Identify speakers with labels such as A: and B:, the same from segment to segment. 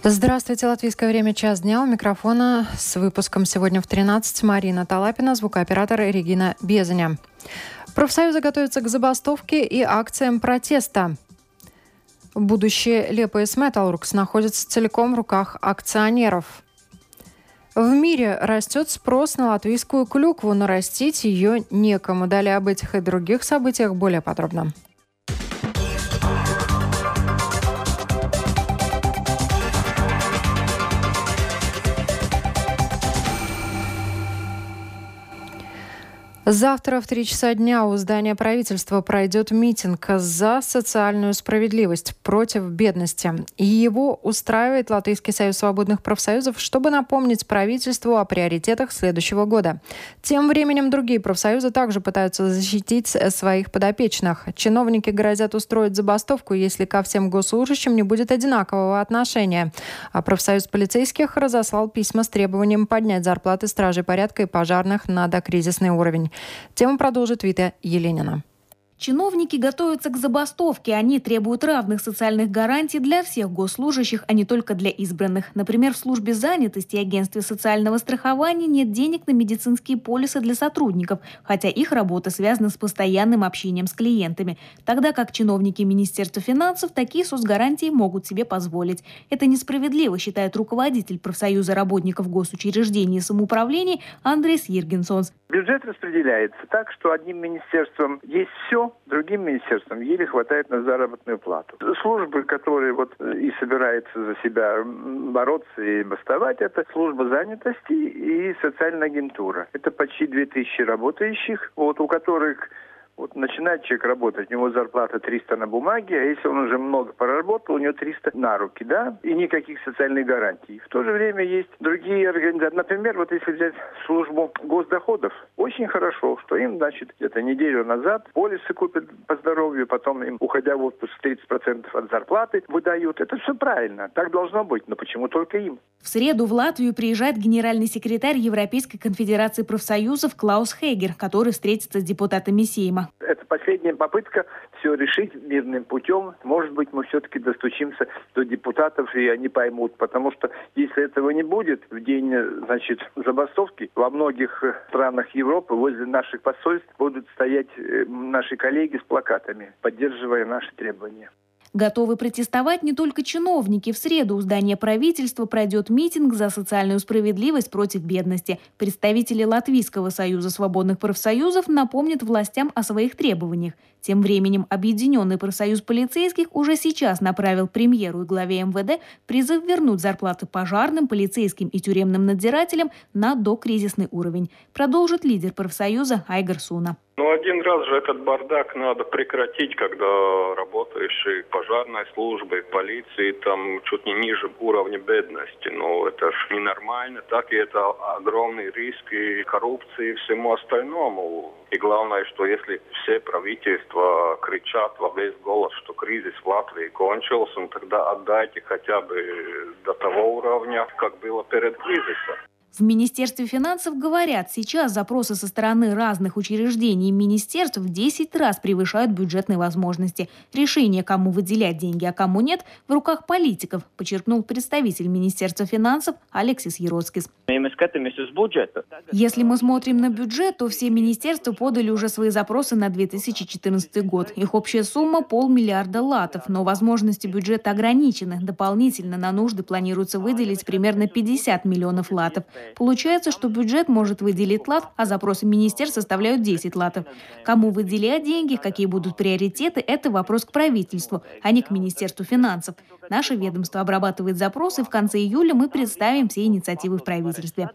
A: Здравствуйте, латвийское время, час дня. У микрофона с выпуском сегодня в 13 Марина Талапина, звукооператор Регина Безаня. Профсоюзы готовятся к забастовке и акциям протеста. Будущее Лепоис Металлургс находится целиком в руках акционеров. В мире растет спрос на латвийскую клюкву, но растить ее некому. Далее об этих и других событиях более подробно. Завтра в 3 часа дня у здания правительства пройдет митинг за социальную справедливость против бедности. И его устраивает Латвийский союз свободных профсоюзов, чтобы напомнить правительству о приоритетах следующего года. Тем временем другие профсоюзы также пытаются защитить своих подопечных. Чиновники грозят устроить забастовку, если ко всем госслужащим не будет одинакового отношения. А профсоюз полицейских разослал письма с требованием поднять зарплаты стражей порядка и пожарных на докризисный уровень. Тему продолжит Вита Еленина.
B: Чиновники готовятся к забастовке. Они требуют равных социальных гарантий для всех госслужащих, а не только для избранных. Например, в службе занятости и агентстве социального страхования нет денег на медицинские полисы для сотрудников, хотя их работа связана с постоянным общением с клиентами. Тогда как чиновники Министерства финансов такие соцгарантии могут себе позволить. Это несправедливо, считает руководитель профсоюза работников госучреждений и самоуправлений Андрейс Йиргенсонс.
C: Бюджет распределяется так, что одним министерством есть все, другим министерствам еле хватает на заработную плату. Службы, которые и собираются за себя бороться и бастовать, это служба занятости и социальная агентура. Это почти 2000 работающих, у которых начинает человек работать, у него зарплата 300 на бумаге, а если он уже много поработал, у него 300 на руки, да, и никаких социальных гарантий. В то же время есть другие организации. Например, если взять службу госдоходов, очень хорошо, что им, где-то неделю назад полисы купят по здоровью, потом им, уходя в отпуск, 30% от зарплаты выдают. Это все правильно, так должно быть, но почему только им?
B: В среду в Латвию приезжает генеральный секретарь Европейской конфедерации профсоюзов Клаус Хейгер, который встретится с депутатами Сейма.
C: Это последняя попытка все решить мирным путем. Может быть, мы все-таки достучимся до депутатов, и они поймут. Потому что если этого не будет, в день, забастовки во многих странах Европы возле наших посольств будут стоять наши коллеги с плакатами, поддерживая наши требования.
B: Готовы протестовать не только чиновники. В среду у здания правительства пройдет митинг за социальную справедливость против бедности. Представители Латвийского союза свободных профсоюзов напомнят властям о своих требованиях. Тем временем Объединенный профсоюз полицейских уже сейчас направил премьеру и главе МВД призыв вернуть зарплаты пожарным, полицейским и тюремным надзирателям на докризисный уровень. Продолжит лидер профсоюза Айгар Суна.
D: Один раз же этот бардак надо прекратить, когда работаешь и пожарной службой, полиции, там чуть не ниже уровня бедности. Но это ж ненормально, так и это огромный риск и коррупции и всему остальному. И главное, что если все правительства кричат во весь голос, что кризис в Латвии кончился, тогда отдайте хотя бы до того уровня, как было перед кризисом.
B: В Министерстве финансов говорят, сейчас запросы со стороны разных учреждений и министерств в 10 раз превышают бюджетные возможности. Решение, кому выделять деньги, а кому нет, в руках политиков, подчеркнул представитель Министерства финансов Алексис Яроцкис. Если мы смотрим на бюджет, то все министерства подали уже свои запросы на 2014 год. Их общая сумма – 500 миллиарда латов, но возможности бюджета ограничены. Дополнительно на нужды планируется выделить примерно 50 миллионов латов. Получается, что бюджет может выделить лат, а запросы министерств составляют 10 латов. Кому выделять деньги, какие будут приоритеты – это вопрос к правительству, а не к Министерству финансов. Наше ведомство обрабатывает запросы, в конце июля мы представим все инициативы в правительстве.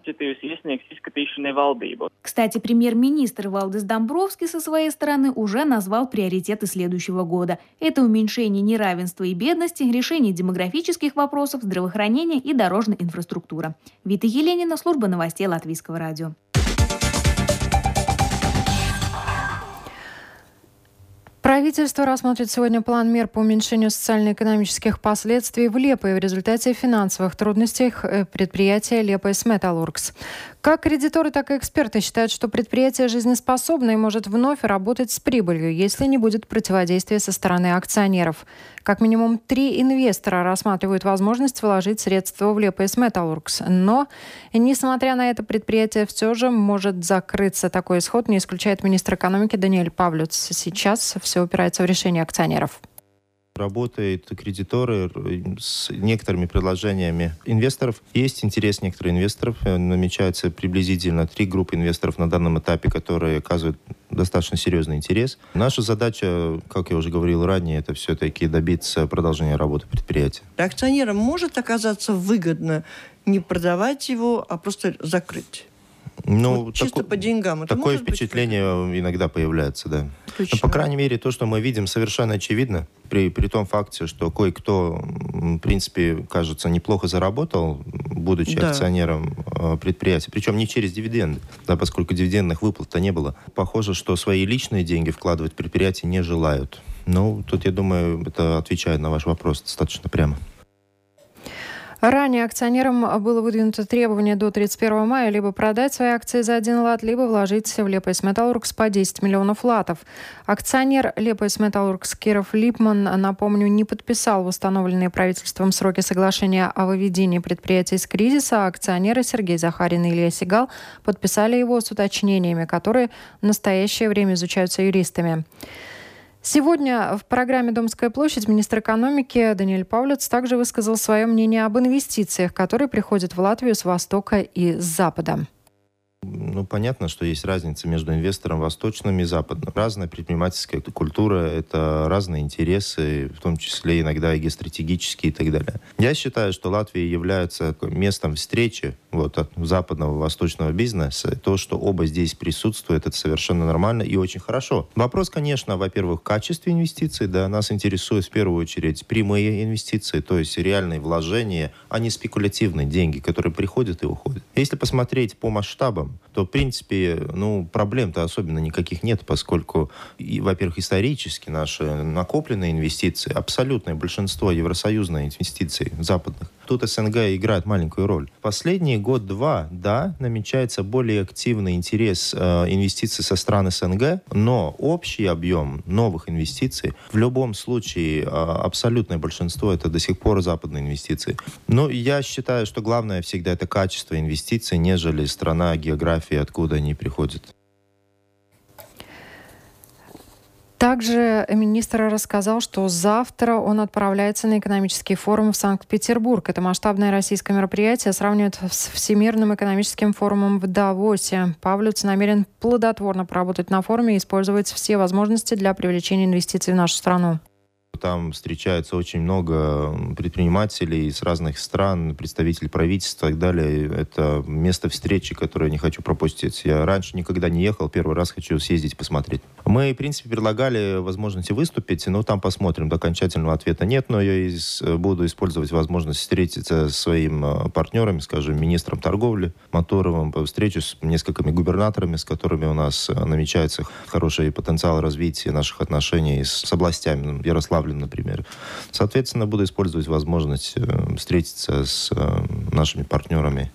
B: Кстати, премьер-министр Валдис Домбровскис со своей стороны уже назвал приоритеты следующего года. Это уменьшение неравенства и бедности, решение демографических вопросов, здравоохранение и дорожная инфраструктура. Вита Еленина, служба новостей Латвийского радио.
A: Правительство рассмотрит сегодня план мер по уменьшению социально-экономических последствий в Лепое в результате финансовых трудностей предприятия Лепоис Металлургс. Как кредиторы, так и эксперты считают, что предприятие жизнеспособно и может вновь работать с прибылью, если не будет противодействия со стороны акционеров. Как минимум 3 инвестора рассматривают возможность вложить средства в Liepājas Metallurgs. Но, несмотря на это, предприятие все же может закрыться. Такой исход не исключает министр экономики Даниэль Павлюц. Сейчас все упирается в решение акционеров.
E: Работают кредиторы с некоторыми предложениями инвесторов. Есть интерес некоторых инвесторов. Намечается приблизительно 3 группы инвесторов на данном этапе, которые оказывают достаточно серьезный интерес. Наша задача, как я уже говорил ранее, это все-таки добиться продолжения работы предприятия.
F: Акционерам может оказаться выгодно не продавать его, а просто закрыть?
E: Ну,
F: чисто по деньгам. Это
E: такое впечатление иногда появляется, да. Но, по крайней мере, то, что мы видим, совершенно очевидно. При том факте, что кое-кто, в принципе, кажется, неплохо заработал, будучи акционером предприятия. Причем не через дивиденды, да, поскольку дивидендных выплат-то не было. Похоже, что свои личные деньги вкладывать в предприятие не желают. Ну, тут, я думаю, это отвечает на ваш вопрос достаточно прямо.
A: Ранее акционерам было выдвинуто требование до 31 мая либо продать свои акции за 1 лат, либо вложить в Liepājas Metallurgs по 10 миллионов латов. Акционер Liepājas Metallurgs Киров Липман, напомню, не подписал в установленные правительством сроки соглашения о выведении предприятия из кризиса, а акционеры Сергей Захарин и Илья Сигал подписали его с уточнениями, которые в настоящее время изучаются юристами. Сегодня в программе «Домская площадь» министр экономики Даниэль Павлюц также высказал свое мнение об инвестициях, которые приходят в Латвию с востока и с запада.
E: Ну, понятно, что есть разница между инвестором восточным и западным. Разная предпринимательская культура, это разные интересы, в том числе иногда и геостратегические и так далее. Я считаю, что Латвия является местом встречи от западного и восточного бизнеса. То, что оба здесь присутствуют, это совершенно нормально и очень хорошо. Вопрос, конечно, во-первых, в качестве инвестиций. Да, нас интересует в первую очередь прямые инвестиции, то есть реальные вложения, а не спекулятивные деньги, которые приходят и уходят. Если посмотреть по масштабам, то, в принципе, проблем-то особенно никаких нет, поскольку, во-первых, исторически наши накопленные инвестиции, абсолютное большинство евросоюзных инвестиций западных, тут СНГ играет маленькую роль. Последние год-два, да, намечается более активный интерес инвестиций со стран СНГ, но общий объем новых инвестиций в любом случае абсолютное большинство это до сих пор западные инвестиции. Но я считаю, что главное всегда это качество инвестиций, нежели страна, география, откуда они приходят.
A: Также министр рассказал, что завтра он отправляется на экономический форум в Санкт-Петербург. Это масштабное российское мероприятие сравнивают с Всемирным экономическим форумом в Давосе. Павлюц намерен плодотворно поработать на форуме и использовать все возможности для привлечения инвестиций в нашу страну.
E: Там встречается очень много предпринимателей с разных стран, представителей правительства и так далее. Это место встречи, которое я не хочу пропустить. Я раньше никогда не ехал, первый раз хочу съездить посмотреть. Мы, в принципе, предлагали возможности выступить, но там посмотрим. До окончательного ответа нет, но я буду использовать возможность встретиться с своими партнерами, скажем, министром торговли Моторовым, встречу с несколькими губернаторами, с которыми у нас намечается хороший потенциал развития наших отношений с областями, Ярославлем, например. Соответственно, буду использовать возможность встретиться с нашими партнерами.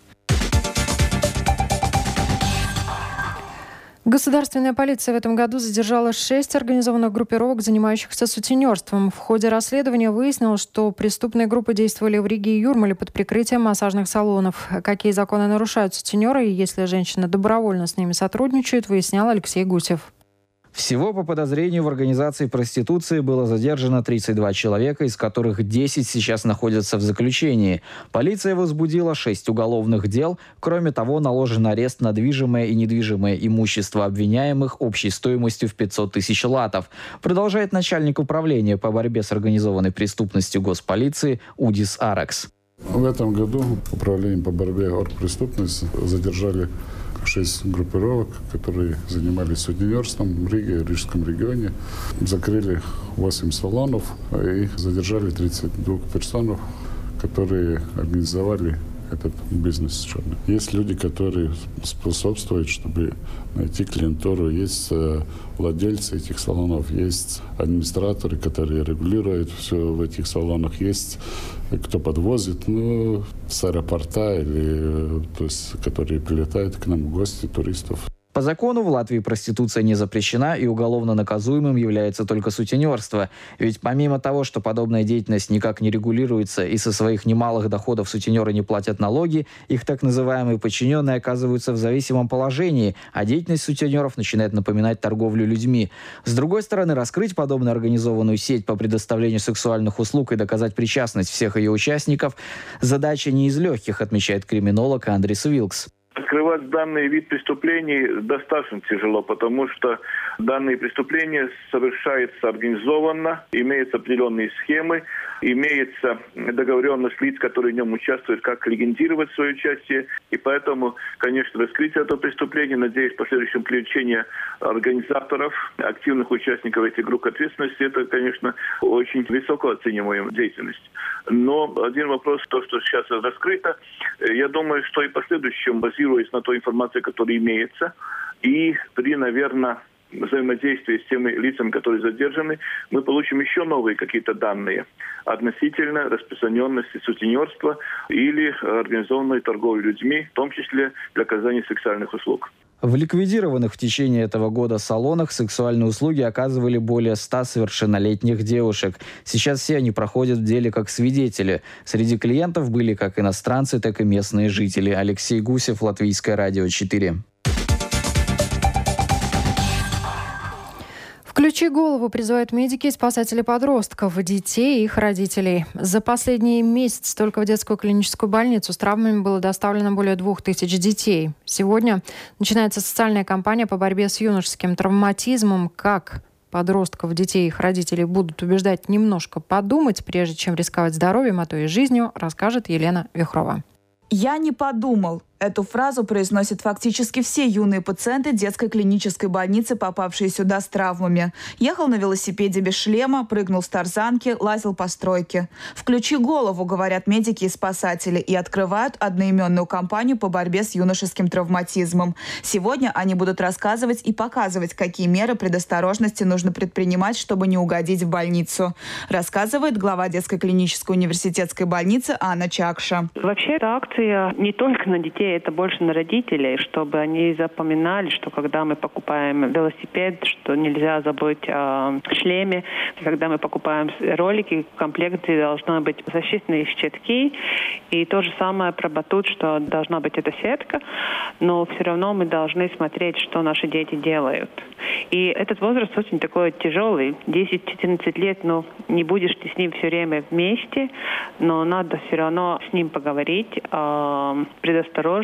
A: Государственная полиция в этом году задержала 6 организованных группировок, занимающихся сутенерством. В ходе расследования выяснилось, что преступные группы действовали в Риге и Юрмале под прикрытием массажных салонов. Какие законы нарушают сутенеры, и если женщина добровольно с ними сотрудничает, выяснял Алексей Гусев.
G: Всего по подозрению в организации проституции было задержано 32 человека, из которых 10 сейчас находятся в заключении. Полиция возбудила 6 уголовных дел. Кроме того, наложен арест на движимое и недвижимое имущество обвиняемых общей стоимостью в 500 тысяч латов. Продолжает начальник управления по борьбе с организованной преступностью госполиции Удис Аракс.
H: В этом году управлением по борьбе с оргпреступностью задержали 6 группировок, которые занимались сутенерством в Риге и Рижском регионе. Закрыли 8 салонов и задержали 32 персон, которые организовали этот бизнес черный. Есть люди, которые способствуют, чтобы найти клиентуру. Есть владельцы этих салонов, есть администраторы, которые регулируют все в этих салонах, есть кто подвозит, с аэропорта или то есть, которые прилетают к нам в гости, туристов.
G: По закону в Латвии проституция не запрещена, и уголовно наказуемым является только сутенерство. Ведь помимо того, что подобная деятельность никак не регулируется и со своих немалых доходов сутенеры не платят налоги, их так называемые подчиненные оказываются в зависимом положении, а деятельность сутенеров начинает напоминать торговлю людьми. С другой стороны, раскрыть подобную организованную сеть по предоставлению сексуальных услуг и доказать причастность всех ее участников – задача не из легких, отмечает криминолог Андрис Вилкс.
I: Открывать данный вид преступлений достаточно тяжело, потому что данные преступления совершаются организованно, имеются определенные схемы, имеется договоренность лиц, которые в нем участвуют, как легитимировать свое участие. И поэтому, конечно, раскрытие этого преступления, надеюсь, в последующем привлечение организаторов, активных участников этих групп ответственности, это, конечно, очень высоко оцениваемая деятельность. Но один вопрос, то, что сейчас раскрыто, я думаю, что и в последующем, базируясь на той информации, которая имеется, и при, наверное, взаимодействии с теми лицами, которые задержаны, мы получим еще новые какие-то данные относительно распространенности сутенерства или организованной торговли людьми, в том числе для оказания сексуальных услуг.
G: В ликвидированных в течение этого года салонах сексуальные услуги оказывали более 100 совершеннолетних девушек. Сейчас все они проходят в деле как свидетели. Среди клиентов были как иностранцы, так и местные жители. Алексей Гусев, Латвийское радио 4.
A: Включи голову, призывают медики и спасатели подростков, детей и их родителей. За последний месяц только в детскую клиническую больницу с травмами было доставлено более 2000 детей. Сегодня начинается социальная кампания по борьбе с юношеским травматизмом. Как подростков, детей и их родителей будут убеждать немножко подумать, прежде чем рисковать здоровьем, а то и жизнью, расскажет Елена Вихрова.
J: «Я не подумал». Эту фразу произносят фактически все юные пациенты детской клинической больницы, попавшие сюда с травмами. Ехал на велосипеде без шлема, прыгнул с тарзанки, лазил по стройке. «Включи голову», говорят медики и спасатели, и открывают одноименную кампанию по борьбе с юношеским травматизмом. Сегодня они будут рассказывать и показывать, какие меры предосторожности нужно предпринимать, чтобы не угодить в больницу. Рассказывает глава детской клинической университетской больницы Анна Чакша.
K: Вообще, эта акция не только на детей, это больше на родителей, чтобы они запоминали, что когда мы покупаем велосипед, что нельзя забыть о шлеме. Когда мы покупаем ролики, в комплекте должны быть защитные щитки. И то же самое про батут, что должна быть эта сетка, но все равно мы должны смотреть, что наши дети делают. И этот возраст очень такой тяжелый. 10-14 лет, не будешь ты с ним все время вместе, но надо все равно с ним поговорить о предосторожности,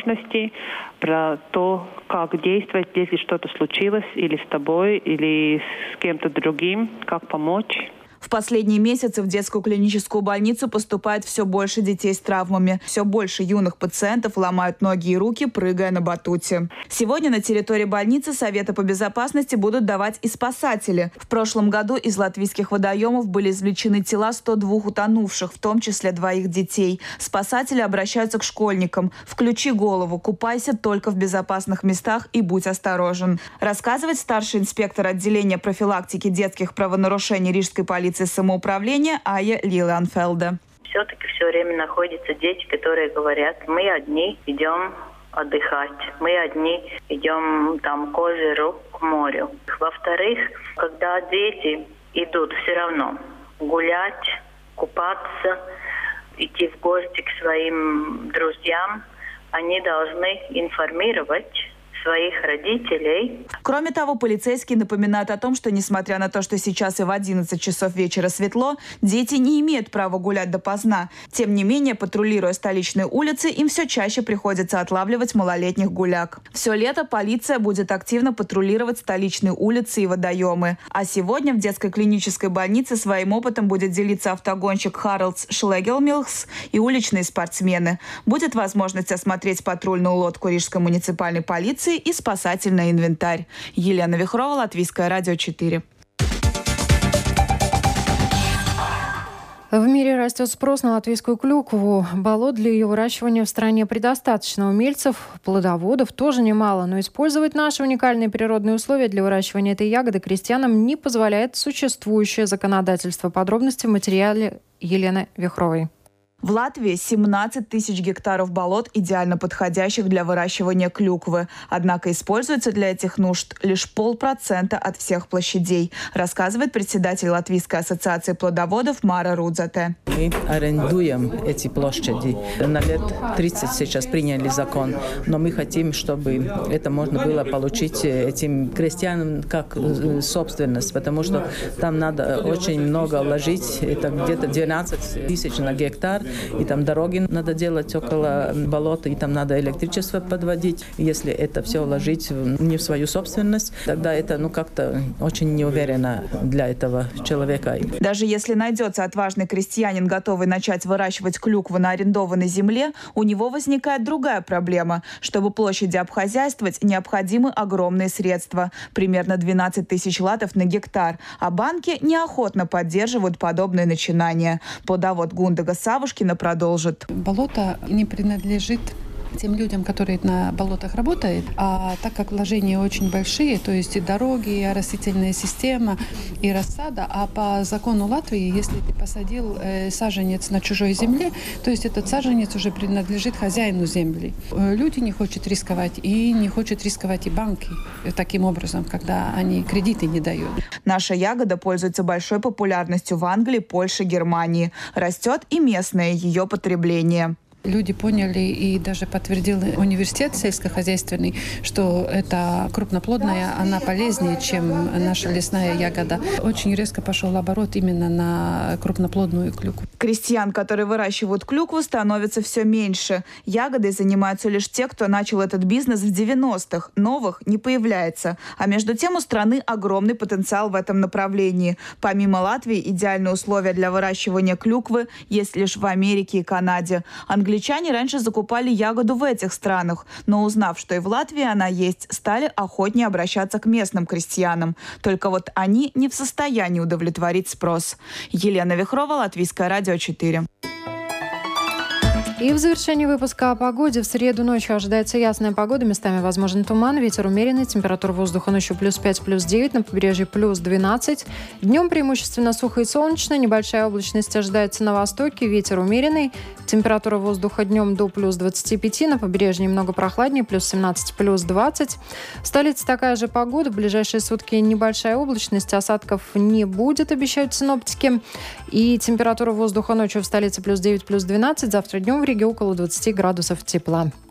K: про то, как действовать, если что-то случилось или с тобой, или с кем-то другим, как помочь.
J: В последние месяцы в детскую клиническую больницу поступает все больше детей с травмами. Все больше юных пациентов ломают ноги и руки, прыгая на батуте. Сегодня на территории больницы Совета по безопасности будут давать и спасатели. В прошлом году из латвийских водоемов были извлечены тела 102 утонувших, в том числе 2 детей. Спасатели обращаются к школьникам. «Включи голову, купайся только в безопасных местах и будь осторожен», рассказывает старший инспектор отделения профилактики детских правонарушений Рижской полиции самоуправления Ая Лиланфелда.
L: Все-таки все время находятся дети, которые говорят: мы одни идем отдыхать, мы одни идем к озеру, к морю. Во-вторых, когда дети идут все равно гулять, купаться, идти в гости к своим друзьям, они должны информировать своих родителей.
J: Кроме того, полицейские напоминают о том, что несмотря на то, что сейчас и в 11 часов вечера светло, дети не имеют права гулять допоздна. Тем не менее, патрулируя столичные улицы, им все чаще приходится отлавливать малолетних гуляк. Все лето полиция будет активно патрулировать столичные улицы и водоемы. А сегодня в детской клинической больнице своим опытом будет делиться автогонщик Харалдс Шлегелмилхс и уличные спортсмены. Будет возможность осмотреть патрульную лодку Рижской муниципальной полиции и спасательный инвентарь. Елена Вихрова, Латвийское радио 4.
A: В мире растет спрос на латвийскую клюкву. Болот для ее выращивания в стране предостаточно. Умельцев, плодоводов тоже немало. Но использовать наши уникальные природные условия для выращивания этой ягоды крестьянам не позволяет существующее законодательство. Подробности в материале Елены Вихровой.
J: В Латвии 17 тысяч гектаров болот, идеально подходящих для выращивания клюквы. Однако используется для этих нужд лишь 0,5% от всех площадей, рассказывает председатель Латвийской ассоциации плодоводов Мара Рудзате.
M: Мы арендуем эти площади. На лет 30 сейчас приняли закон, но мы хотим, чтобы это можно было получить этим крестьянам как собственность, потому что там надо очень много вложить. Это где-то 12 тысяч на гектар. И там дороги надо делать около болота, и там надо электричество подводить. Если это все вложить не в свою собственность, тогда это как-то очень неуверенно для этого человека.
J: Даже если найдется отважный крестьянин, готовый начать выращивать клюкву на арендованной земле, у него возникает другая проблема. Чтобы площади обхозяйствовать, необходимы огромные средства. Примерно 12 тысяч латов на гектар. А банки неохотно поддерживают подобные начинания. Плодовод Гундага Савушкина продолжит.
N: Болото не принадлежит тем людям, которые на болотах работают, а так как вложения очень большие, то есть и дороги, и растительная система, и рассада, а по закону Латвии, если ты посадил саженец на чужой земле, то есть этот саженец уже принадлежит хозяину земли. Люди не хотят рисковать, и не хотят рисковать и банки таким образом, когда они кредиты не дают.
J: Наша ягода пользуется большой популярностью в Англии, Польше, Германии. Растет и местное ее потребление.
N: Люди поняли и даже подтвердил университет сельскохозяйственный, что это крупноплодная, она полезнее, чем наша лесная ягода. Очень резко пошел оборот именно на крупноплодную клюкву.
J: Крестьян, которые выращивают клюкву, становится все меньше. Ягодой занимаются лишь те, кто начал этот бизнес в 90-х. Новых не появляется. А между тем у страны огромный потенциал в этом направлении. Помимо Латвии, идеальные условия для выращивания клюквы есть лишь в Америке и Канаде. Англичане раньше закупали ягоду в этих странах, но узнав, что и в Латвии она есть, стали охотнее обращаться к местным крестьянам. Только вот они не в состоянии удовлетворить спрос. Елена Вихрова, Латвийское радио 4.
A: И в завершении выпуска о погоде. В среду ночью ожидается ясная погода. Местами возможен туман. Ветер умеренный. Температура воздуха ночью +5, +9. На побережье +12. Днем преимущественно сухо и солнечно. Небольшая облачность ожидается на востоке. Ветер умеренный. Температура воздуха днем до +25. На побережье немного прохладнее. +17, +20. В столице такая же погода. В ближайшие сутки небольшая облачность. Осадков не будет, обещают синоптики. И температура воздуха ночью в столице +9, +12. Завтра днем в Риге около 20 градусов тепла.